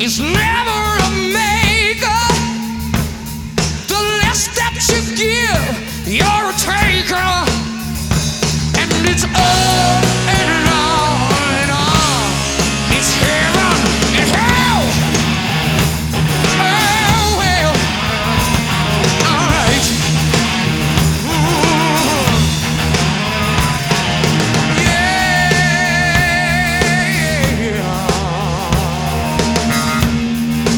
is never a maker. The less that you give, you're a taker. And it's on and on and on. It's heaven and hell. Oh, well, all right. Yeah.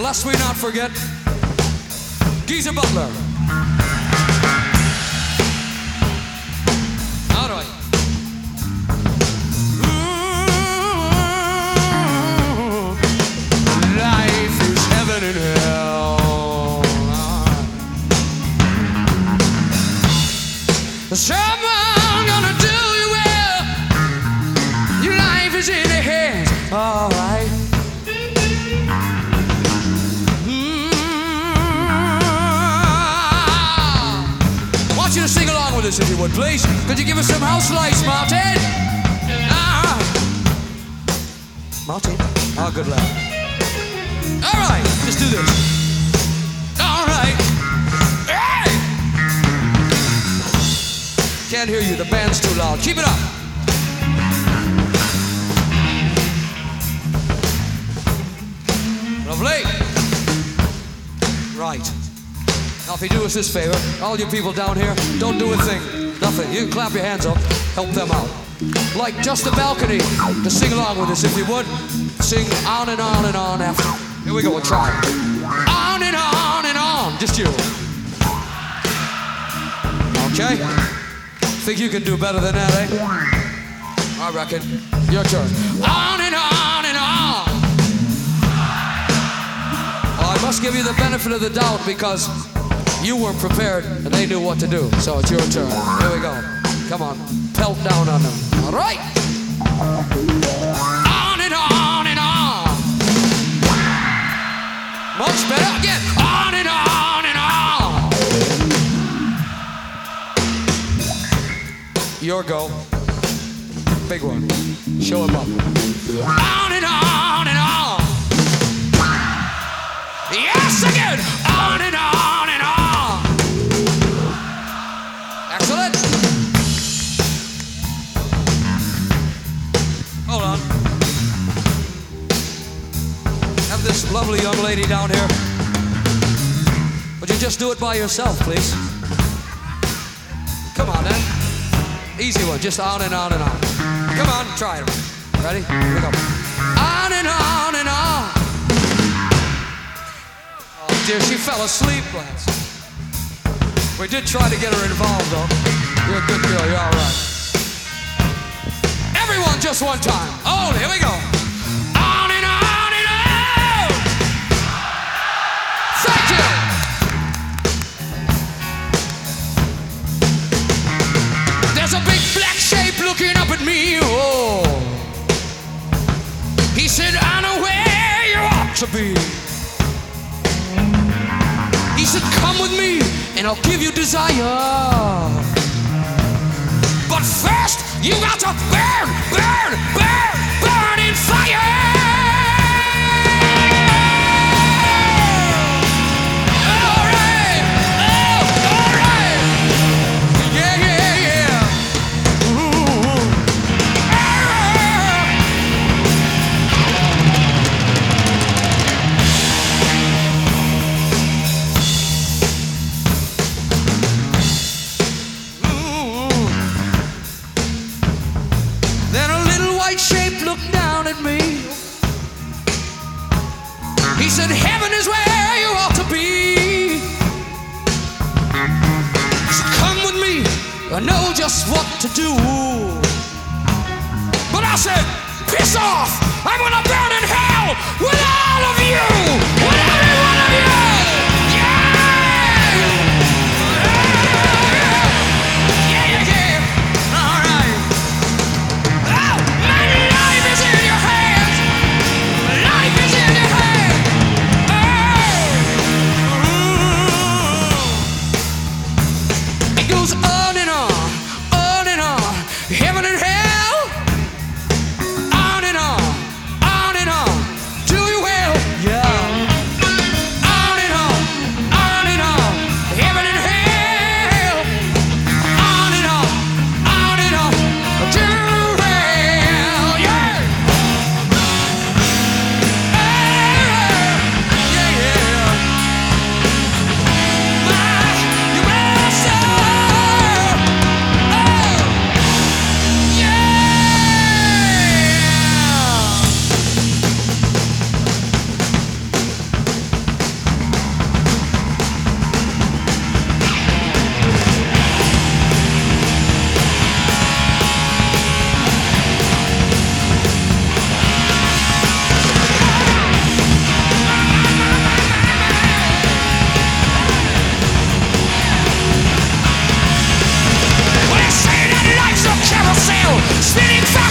lest we not forget Geezer Butler. All right. Life is heaven and hell. Someone gonna do you well. Your life is in their hands. All right. I want you to sing along with us if you would, please. Could you give us some house lights, Martin? Martin? Oh, good lad. All right, let's do this. All right. Hey! Can't hear you, the band's too loud. Keep it up. Lovely. Right. Now if you do us this favor, all you people down here, don't do a thing. Nothing. You can clap your hands up, help them out. Like just the balcony to sing along with us if you would. Sing on and on and on after. Here we go, we'll try. On and on and on. Just you. Okay? Think you can do better than that, eh? I reckon. Your turn. On and on and on. Well, I must give you the benefit of the doubt because you weren't prepared and they knew what to do. So it's your turn. Here we go. Come on. Pelt down on them. All right? On and on and on. Much better. Again. On and on and on. Your go. Big one. Show him up. On and on and on. Yes, again. On and on and on. Excellent. Hold on. Have this lovely young lady down here. Would you just do it by yourself, please? Come on, then. Easy one. Just on and on and on. Come on, try it. Ready? Here we go. On and on and on. Oh, dear, she fell asleep last. We did try to get her involved, though. You're a good girl. You're all right. Everyone, just one time. Oh, here we go. On and on and on. Thank you. There's a big black shape looking up at me. Oh. He said, I know where you ought to be. He said, come with me and I'll give you desire. But first, you got to burn, burn, burn, burn in fire. All right, oh, all right. Yeah, yeah, yeah. Ooh. Then a little white shape looked down at me. He said, heaven is where you ought to be. He said, come with me, I know just what to do. But I said, piss off, I'm gonna burn in hell with all of you, with every one of you. Heaven and hell, on and on, on and on. Do you well? Yeah. On and on, and on. Heaven and hell, on and on, and on. Do well, yeah. Yeah, yeah. You better say. spinning fire.